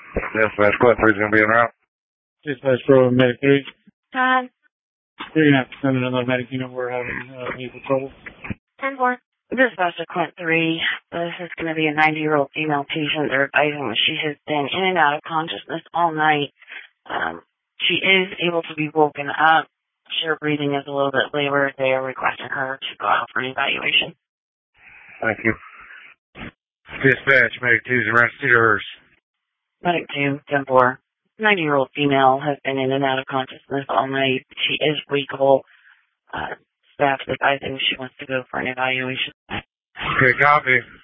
Dispatch, Quint 3's going to be en route. Dispatch Pro and Medic 3. Todd. You're going to have to send another medic unit. We're having vehicle trouble. 10-4. Dispatch to Quint 3. This is going to be a 90-year-old female patient. They're advising that she has been in and out of consciousness all night. She is able to be woken up. Her breathing is a little bit labored. They are requesting her to go out for an evaluation. Thank you. Dispatch, Medic 2's around Cedarhurst. Medic 2, 10-4. 90-year-old female has been in and out of consciousness all night. She is wakable. Staff is advising she wants to go for an evaluation. Okay, copy.